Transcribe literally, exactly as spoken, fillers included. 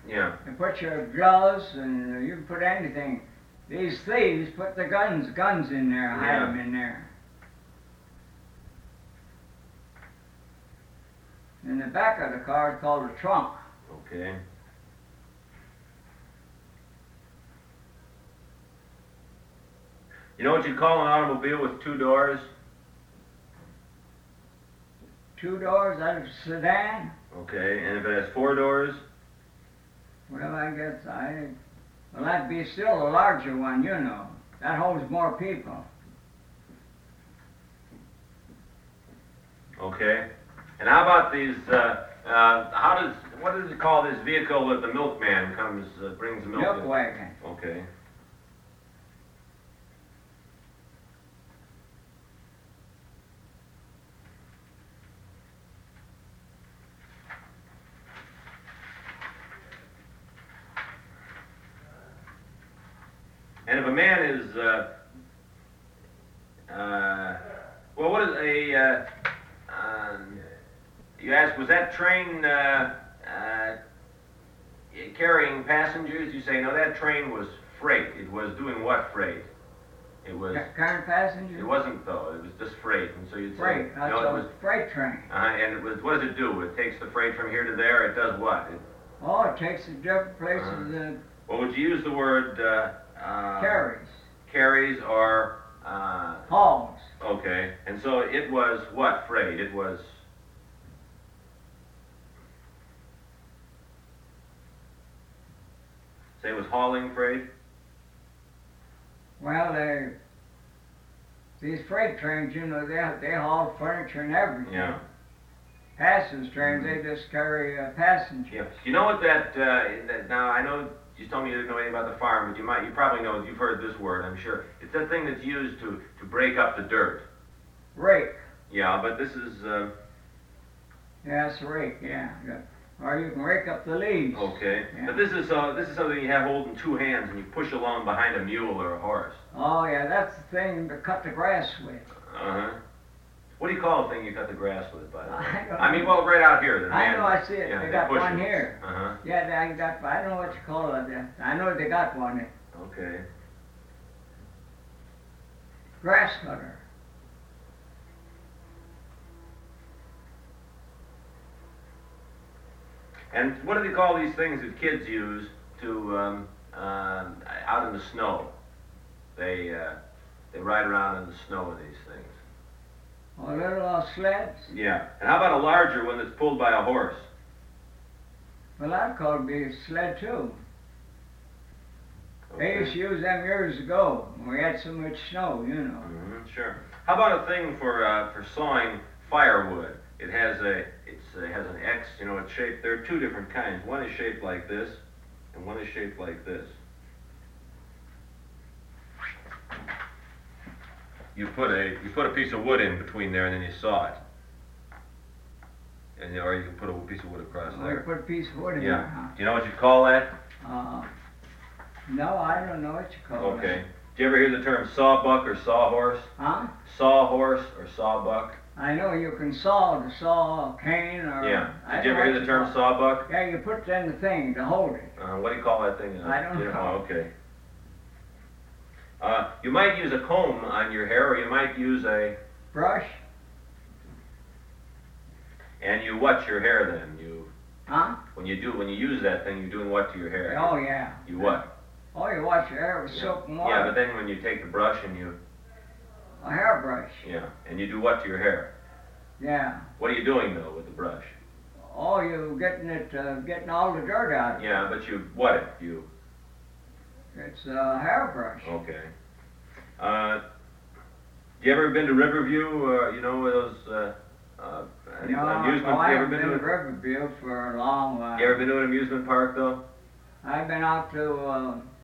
Yeah. You put your gloves and you can put anything. These thieves put the guns, guns in there, hide Yeah. them in there. In the back of the car is called a trunk. Okay. You know what you'd call an automobile with two doors? Two doors, that's a sedan. Okay, and if it has four doors? Well, I guess I, well, that'd be still a larger one, you know. That holds more people. Okay. And how about these, uh, uh, how does, what does it call this vehicle that the milkman comes, uh, brings the milk Milk in? wagon. Okay. And if a man is, uh, uh, well, what is a, uh, um, you ask, was that train uh, uh, carrying passengers? You say, no, that train was freight. It was doing what freight? It was. Ca- Current passengers? It wasn't though. It was just freight, and so you'd Freight. say, That's no, a it was. freight train. Uh, and it was. What does it do? It takes the freight from here to there. It does what? It, Oh, it takes it different places Uh-huh. and well, would you use the word uh, uh, carries. carries or? Uh, Hauls. okay, and so it was what freight? It was. Say it was hauling freight. Well, they, these freight trains, you know, they, they haul furniture and everything. Yeah. Passengers trains, Mhm. they just carry uh, passengers. Yeah. You know what that, uh, that? Now I know you told me you didn't know anything about the farm, but you might. You probably know. You've heard this word, I'm sure. It's that thing that's used to to break up the dirt. Rake. Yeah, but this is. Uh, Yeah, it's a rake, yeah. yeah. Or you can rake up the leaves. Okay, Yeah. but this is uh, this is something you have hold in two hands and you push along behind a mule or a horse. Oh, yeah, that's the thing to cut the grass with. Uh huh. What do you call the thing you cut the grass with, by the way? I don't I mean, know. well, right out here. The I man, know, I see it. Yeah, They they got push one it. here. Uh huh. Yeah, they got, I don't know what you call it. I know they got one. Okay. Grass cutter. And what do they call these things that kids use to um, uh, out in the snow? They uh, they ride around in the snow with these things. Oh, little uh, sleds. Yeah. And how about a larger one that's pulled by a horse? Well, that could be a sled too. They used to use them years ago when we had so much snow, you know. Mm-hmm, sure. How about a thing for uh, for sawing firewood? It has a it's uh, has an X, you know, it's shaped. There are two different kinds. One is shaped like this, and one is shaped like this. You put a you put a piece of wood in between there, and then you saw it. And or you can put a piece of wood across Or you there. put a piece of wood in Yeah. there, Do you know what you call that? huh? Uh, no, I don't know what you call it. Okay. Do you ever hear the term sawbuck or sawhorse? Huh? Sawhorse or sawbuck? I know you can saw to saw a cane or... Yeah. I Did you know ever what hear the term call- sawbuck? Yeah, you put it in the thing to hold it. Uh, what do you call that thing? I don't Yeah, know. Oh, okay. Uh, you might use a comb on your hair, or you might use a, Brush? and you what your hair then? You Huh? when you do when you use that thing, you're doing what to your hair? Oh, yeah. You what? Oh, you wash your hair with Yeah. soap and water. Yeah, but then when you take the brush and you A hairbrush. yeah, and you do what to your hair? Yeah. What are you doing though with the brush? Oh, you getting it, uh, getting all the dirt out of it. Yeah, but you what it? You It's a hairbrush. okay. Uh, you ever been to Riverview? Uh, you know those uh, uh, any No, amusement? no, I you ever haven't been been to? to Riverview for a long while. You ever been to an amusement park though? I've been out to uh,